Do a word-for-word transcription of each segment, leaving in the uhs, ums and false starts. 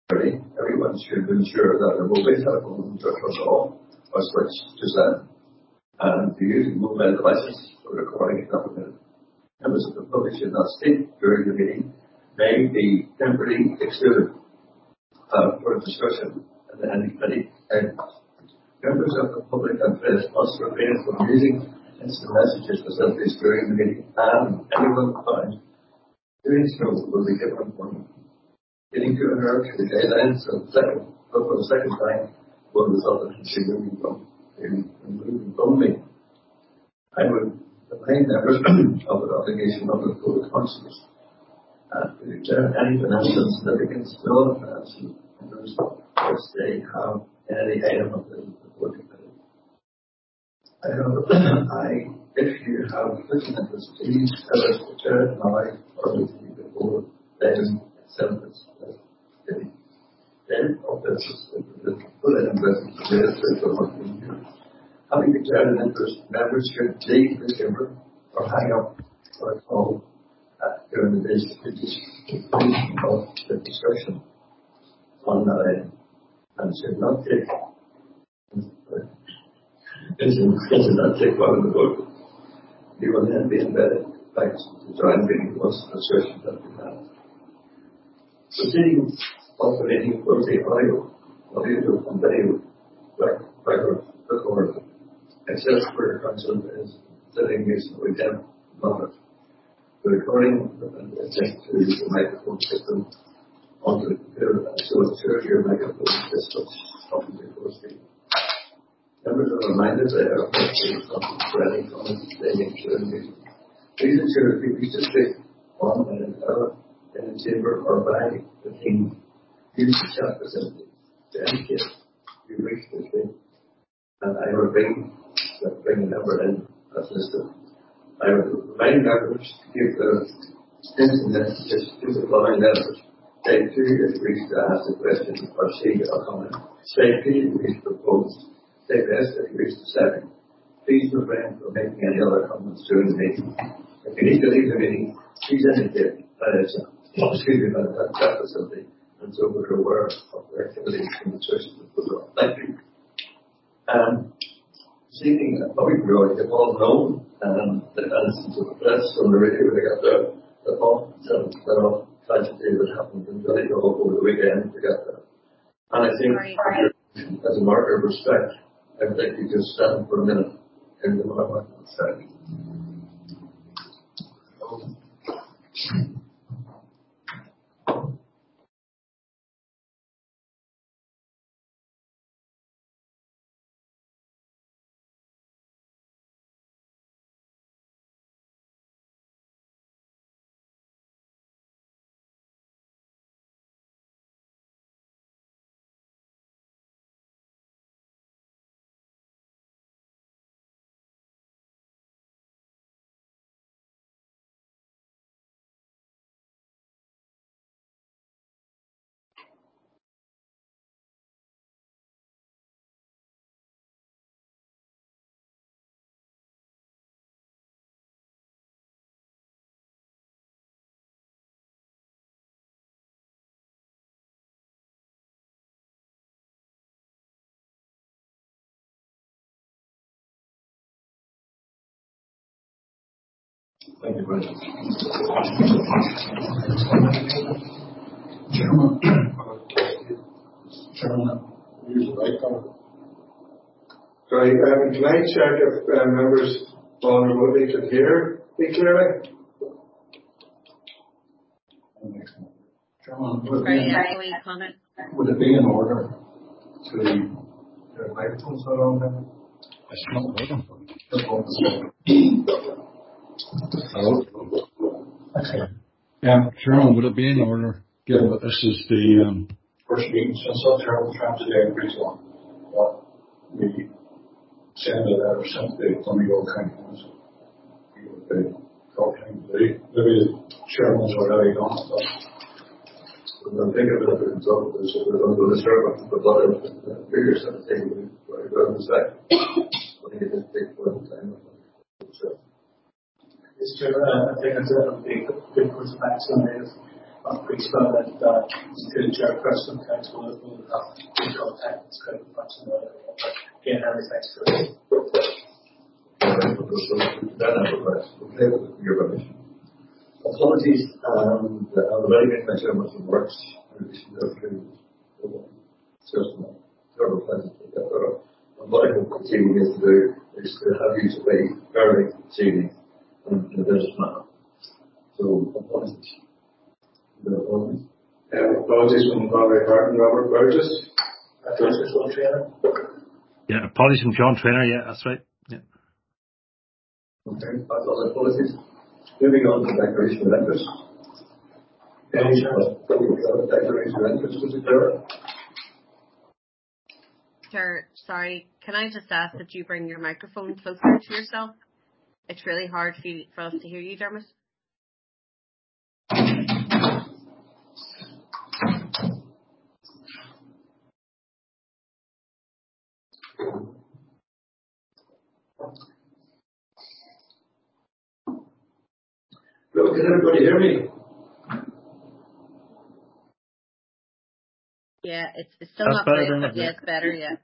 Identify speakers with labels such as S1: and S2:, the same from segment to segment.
S1: Everyone should ensure that their mobile telephones are turned off or switched to silent, and the use of mobile devices for recording is not permitted. Members of the public should not speak during the meeting, may be temporarily excluded uh, for discussion at any committee. Members of the public and press must refrain from using instant messages facilities during the meeting, and anyone found doing so will be given warning. Getting too adherent to the guidelines of the second, for the second time will result in removing from, removing from me. I would remind members of the obligation of the code of conscience and to declare any financial significance to all the financial matters which they have in any item of the report committee. I have, I, if you have written interest, please tell us to declare it now or with you before then itself is committee. Then of this is the full investment related to what we do. Having declared an interest, members should leave the chamber or hang up or call uh, during the day's completion of the discussion on that item, and should not take should not take part in the vote. You will then be invited back to join meeting once the discussion has been had. Proceedings of the meeting will take audio, audio and video record recorded. Except for council is sitting reasonably down on it. The recording is linked to the microphone system onto the computer, so ensure your microphone system open before speaking. Members are reminded that they are appropriate for any comments they make during the meeting. Please ensure that if you wish to speak on an hour in the chamber or by the team, use the chat facility to indicate you wish to speak. And I will bring that bring the number in as listed. I would remind members to give the instant messages to the following members. Say two if you wish to ask a question or see a comment. Say three if you wish to propose. Say yes if you wish to second. Please refrain from making any other comments during the meeting. If you need to leave the meeting, please indicate that it's excuse me, that that chat facility, and so we're aware of the activities in the church that goes on. Thank you. Um, this evening, probably we already have all known um, the instance of the press on the radio they got the, the off, that off tragedy that happened in Donegal over the weekend to get there. And I think, right. As a marker of respect, I think you just stand for a minute in the moment of respect. Thank you very much. Chairman, Chairman, use the right card. Sorry, um, can I check if uh, members on remotely can hear me clearly? Chairman, would,
S2: Sorry,
S1: it
S2: be, yeah, comment.
S1: Would it be in order to the microphones not on there?
S3: It's not working.
S1: Hello?
S3: Yeah, Chairman, would it be in order, given that this is the um,
S1: first meeting since our terrible trap today in Bridgewater, that we send a letter sent to the Donegal County Council. We would be talking to the maybe the chairman's already done it, but we'll think of it as a result of this. We're going to disturb the blood of the figures that are taken very well in respect. I think it is big for the time. So,
S4: Mister Chair, uh, I think it's a big, big course of action is
S2: Respond that uh, to the chairperson of council will have in contact with Scott Thompson. Again, Harry, thanks for it.
S1: Okay, with your permission. Apologies, um, the American measurements of works in addition to the system. Several plans to get that up. And what I hope the team is to do is to have you to be early this evening in the business manner. So, apologies. Apologies.
S4: Um, apologies from Conway Hart and Robert Burgess.
S2: Councillor Sean Trainer.
S5: Yeah, apologies from Sean Trainer, yeah, that's right. Yeah.
S1: Okay, that's all the apologies. Moving on to the declaration of interest. Any declaration of interest, Mister Chair?
S6: Chair, sorry, can I just ask that you bring your microphone closer to yourself? It's really hard for, you, for us to hear you, Dermot.
S1: Hello, can everybody hear me?
S6: Yeah, it's, it's still
S5: That's
S6: not
S5: better,
S6: great,
S5: Dermot,
S6: but yeah, it's better, yeah.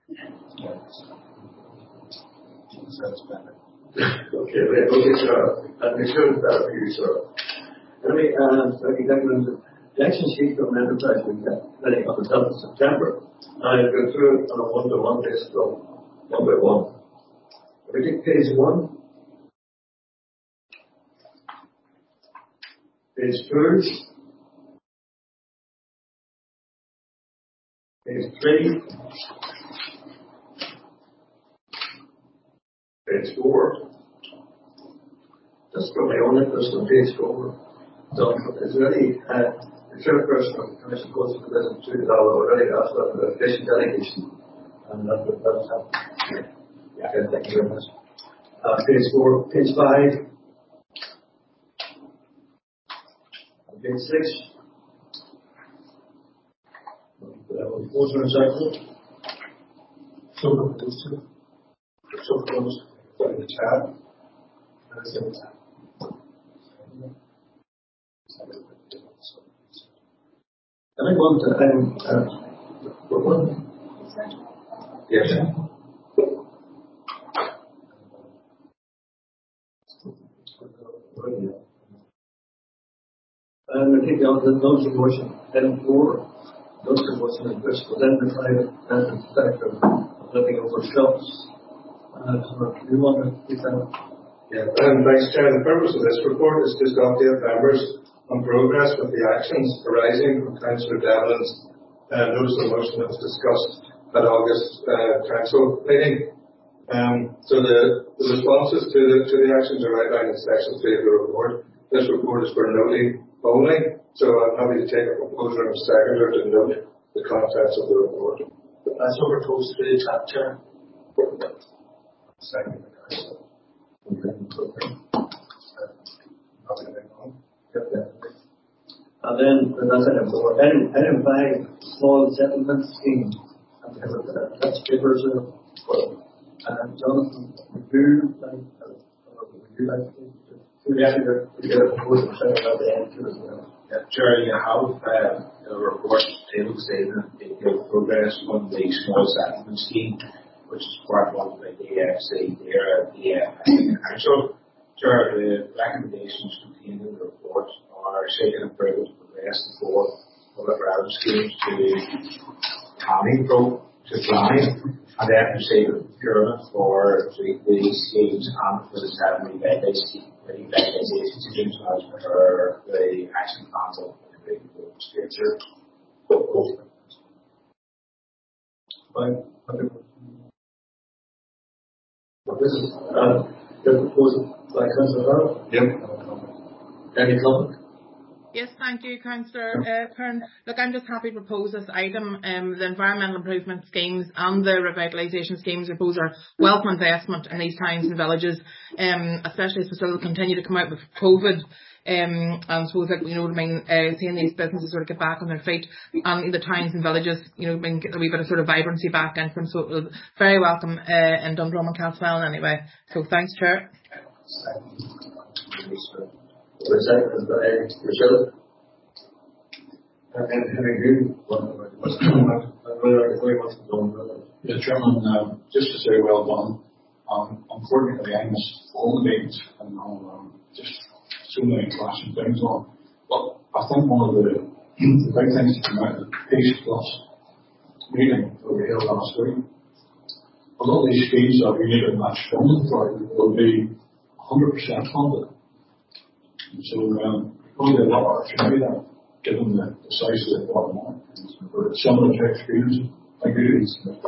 S1: Okay, right, okay, sir. I'll make sure it's better for you, sir. Anyway, um, so I can the action sheet from enterprise week heading on the tenth of September. I've gone through it on a one-to-one basis, so one by one. If we take page one, page two, page three, page four. Just for my own interest on page four. So, is there any, uh, the chairperson of the commission goes to the business to the already asked about the fishing delegation. And that's what that's happening. Yeah, okay, thank you very much. Uh, page four, page five, and page six. Motion and second.
S2: So proposed to. So proposed.
S4: In the chat.
S2: That's in the chat.
S1: And I want to, um, uh, what one? Yes. And I think the notice of motion, item four, notice of motion in which will then the private and the sector of living over shelves. Uh, so do you want to do that?
S4: Yeah, um, Vice Chair, the purpose of this report is just to update members on progress with the actions arising from Councillor Devlin's uh, notice of motion that was discussed at August uh, council meeting. Um, so the, the responses to the to the actions are outlined in section three of the report. This report is for noting only, so I'm happy to take a proposer and a seconder to note the contents of the report.
S2: That's so proposed to the chat, Chair.
S4: Second.
S1: Okay.
S4: Okay.
S1: And then, that's item four. Item, item five, small settlement scheme. And there were, uh, that's papers, uh, for, uh, Jonathan, would you like, uh, would you like to, to,
S2: Yeah.
S1: to, to get a proposal set at the end too as well?
S7: Yeah, Chair, you have uh, a report table saying that they make progress on the small settlement scheme, which is part one by the A F C there at the uh, Council. Chair, the recommendations contained in the report are seeking approval to progress the four public realm schemes to planning pro to planning, and then proceed with procurement for the, the schemes and for the seven revitalisation schemes as per the action plans of the future.
S1: Fine. Okay. Well, this is, uh, the proposal by Councillor Farrell.
S4: Yep.
S1: Any comment?
S8: Yes, thank you, Councillor uh, Kern. Look, I'm just happy to propose this item. Um, the environmental improvement schemes and the revitalisation schemes we propose are welcome investment in these towns and villages, um, especially as we still continue to come out with COVID. Um, and suppose that, you know, I mean, uh, seeing these businesses sort of get back on their feet, and in the towns and villages, you know, bring a wee bit of sort of vibrancy back in from. So it was very welcome uh, in Dundrum and Castlefell anyway. So thanks, Chair.
S1: The second is by Michelle. And having you, what's going on? What's going on?
S3: Yeah, Chairman, uh, just to say well done. Um, unfortunately, I missed all the meetings and um, just so many clashing things on. But I think one of the, the big things that came out of the Peace Plus meeting that we held last week, a lot of these schemes that we need to match funding for will be one hundred percent funded. And so um, probably a lot of opportunity there, given the, the size of the department. Some of the tech schemes, thank you.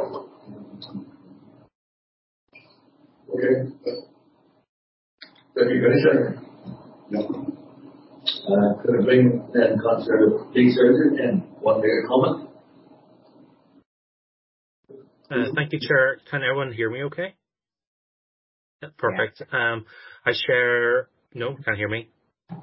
S1: Okay. Have you finished it?
S3: No.
S1: Uh, could I bring then Councillor Lee Surgeon and one minute comment?
S9: Uh, thank you, Chair. Can everyone hear me okay? Yeah, perfect. Yeah. Um, I share... No, can't hear me.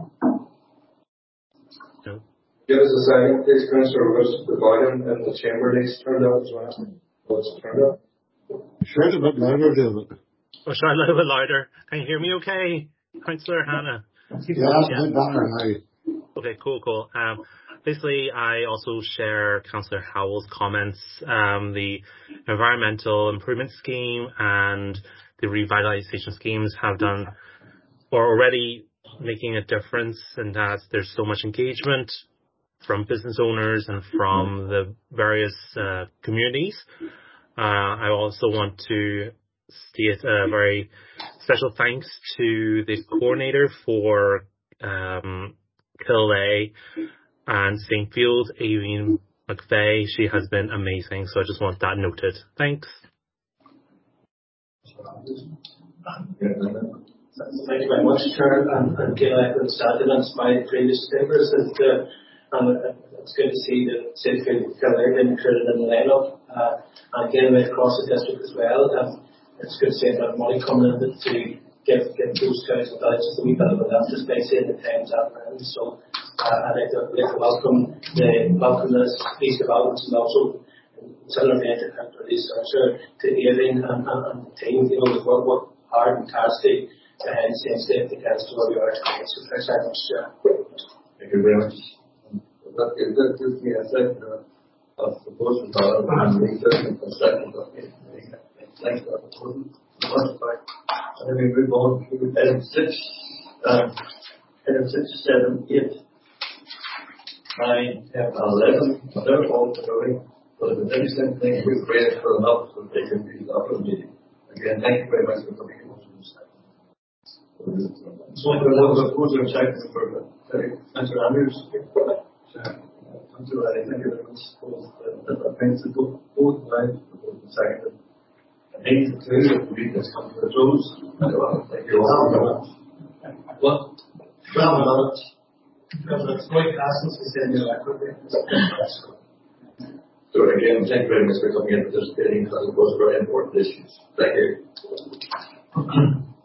S9: No.
S4: Give us a second, please, Councillor. The volume in the chamber needs turned up as well. Oh, it's turned up.
S3: Shout a bit louder, David.
S9: Oh, should I a little bit louder? Can you hear me okay, Councillor Hannah?
S3: Yeah, that's a bit better now.
S9: Okay, cool, cool. Um, basically, I also share Councillor Howell's comments. Um, the environmental improvement scheme and the revitalisation schemes have done, or already making a difference in that there's so much engagement from business owners and from the various uh, communities. Uh, I also want to state a very special thanks to the coordinator for um, Killay and Saint Field, Aileen McVeigh. She has been amazing, so I just want that noted. Thanks.
S2: Thank you very much, Chair, and, and again, I can sentiments by the previous speakers, and, uh, and uh, it's good to see that Saint Field and Killay being included in the lineup, uh, and again, right across the district as well. Um, it's good to see that money coming in to give, give those guys and villages a wee bit of a lift, especially in the times that we're in. So, uh, I'd like to, like to welcome the welcome this these developments, and also similar vein to Councillor Lee Surgeon, to Aileen and, and, and the team. You know, we've worked, worked hard and tirelessly behind the scenes to get us to where we are today. So thanks very much, Chair.
S1: Thank you very much. That is that gives me a second of proposal and research and second of it. Thanks for the proposal. And then we move on to item six, um, item six, seven, eight, nine, ten, eleven. They're all going. But the next thing we've raised for an up so they can be up in the meeting. Again, thank you very much for coming in. So I'm going to pose a check for Councillor Andrews. Councillor Riley, thank you very much for the principle, both lines, both the second. And eight to two, if the meeting has come to a close. Thank you all. What? twelve minutes. Because it's quite fast to send you that quickly. So again, thank you very much for coming in and participating because it was very important issues. Thank you.